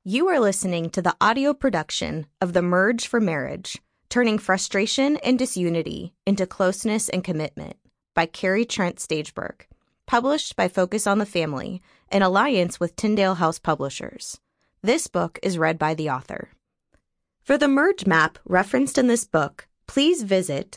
You are listening to the audio production of The Merge for Marriage, Turning Frustration and Disunity into Closeness and Commitment by Carrie Trent Stageberg, published by Focus on the Family in alliance with Tyndale House Publishers. This book is read by the author. For the merge map referenced in this book, please visit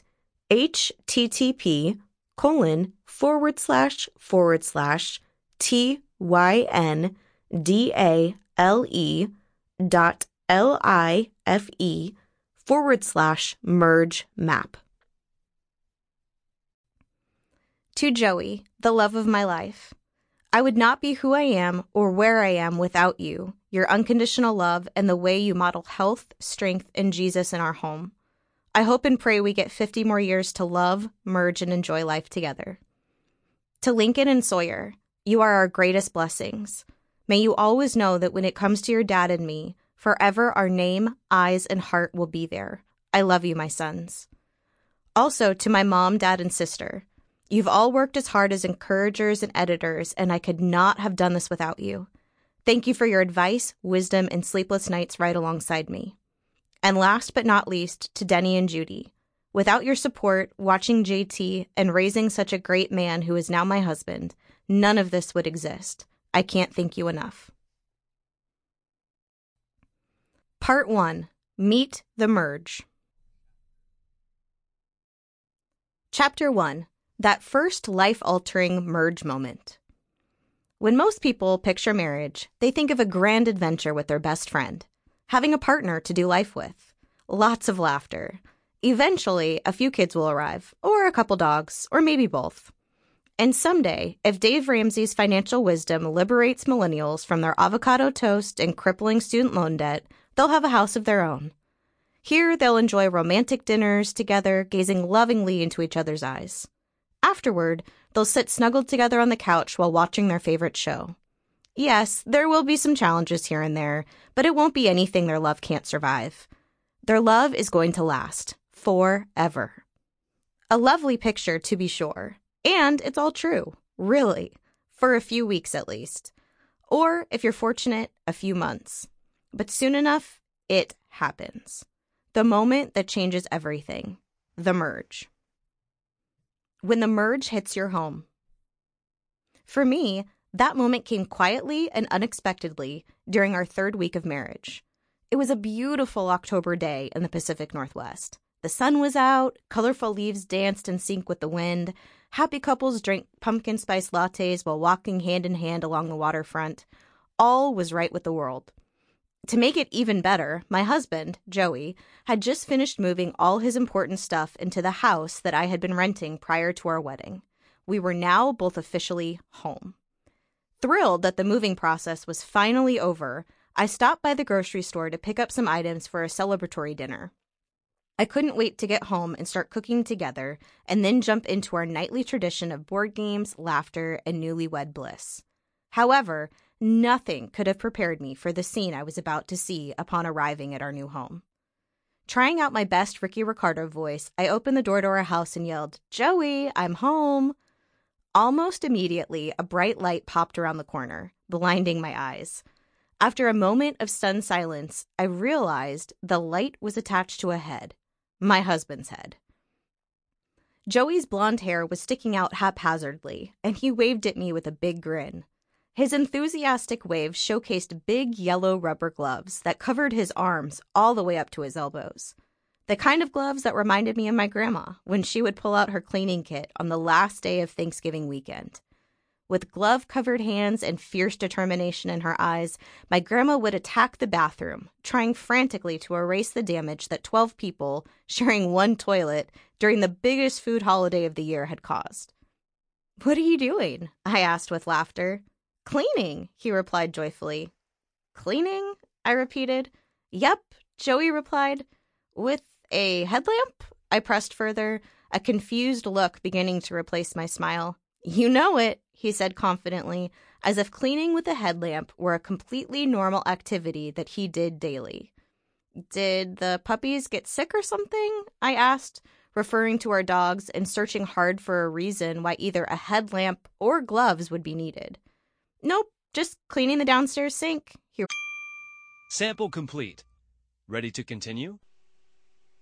http://tyndale.life/merge map. To Joey, the love of my life. I would not be who I am or where I am without you, your unconditional love, and the way you model health, strength, and Jesus in our home. I hope and pray we get 50 more years to love, merge, and enjoy life together. To Lincoln and Sawyer, you are our greatest blessings. May you always know that when it comes to your dad and me, forever our name, eyes, and heart will be there. I love you, my sons. Also, to my mom, dad, and sister, you've all worked as hard as encouragers and editors, and I could not have done this without you. Thank you for your advice, wisdom, and sleepless nights right alongside me. And last but not least, to Denny and Judy. Without your support, watching JT, and raising such a great man who is now my husband, none of this would exist. I can't thank you enough. Part 1. Meet the Merge. Chapter 1. That first life-altering merge moment. When most people picture marriage, they think of a grand adventure with their best friend, having a partner to do life with, lots of laughter. Eventually, a few kids will arrive, or a couple dogs, or maybe both. And someday, if Dave Ramsey's financial wisdom liberates millennials from their avocado toast and crippling student loan debt, they'll have a house of their own. Here, they'll enjoy romantic dinners together, gazing lovingly into each other's eyes. Afterward, they'll sit snuggled together on the couch while watching their favorite show. Yes, there will be some challenges here and there, but it won't be anything their love can't survive. Their love is going to last forever. A lovely picture, to be sure. And it's all true, really, for a few weeks at least. Or, if you're fortunate, a few months. But soon enough, it happens. The moment that changes everything. The merge. When the merge hits your home. For me, that moment came quietly and unexpectedly during our third week of marriage. It was a beautiful October day in the Pacific Northwest. The sun was out, colorful leaves danced in sync with the wind, happy couples drank pumpkin spice lattes while walking hand in hand along the waterfront. All was right with the world. To make it even better, my husband, Joey, had just finished moving all his important stuff into the house that I had been renting prior to our wedding. We were now both officially home. Thrilled that the moving process was finally over, I stopped by the grocery store to pick up some items for a celebratory dinner. I couldn't wait to get home and start cooking together, and then jump into our nightly tradition of board games, laughter, and newlywed bliss. However, nothing could have prepared me for the scene I was about to see upon arriving at our new home. Trying out my best Ricky Ricardo voice, I opened the door to our house and yelled, "Joey, I'm home!" Almost immediately, a bright light popped around the corner, blinding my eyes. After a moment of stunned silence, I realized the light was attached to a head. My husband's head. Joey's blonde hair was sticking out haphazardly, and he waved at me with a big grin. His enthusiastic wave showcased big yellow rubber gloves that covered his arms all the way up to his elbows. The kind of gloves that reminded me of my grandma when she would pull out her cleaning kit on the last day of Thanksgiving weekend. With glove-covered hands and fierce determination in her eyes, my grandma would attack the bathroom, trying frantically to erase the damage that 12 people sharing one toilet during the biggest food holiday of the year had caused. "What are you doing?" I asked with laughter. "Cleaning," he replied joyfully. "Cleaning?" I repeated. "Yep," Joey replied. "With a headlamp?" I pressed further, a confused look beginning to replace my smile. "You know it," he said confidently, as if cleaning with a headlamp were a completely normal activity that he did daily. "Did the puppies get sick or something?" I asked, referring to our dogs and searching hard for a reason why either a headlamp or gloves would be needed. "Nope, just cleaning the downstairs sink." Sample complete. Ready to continue?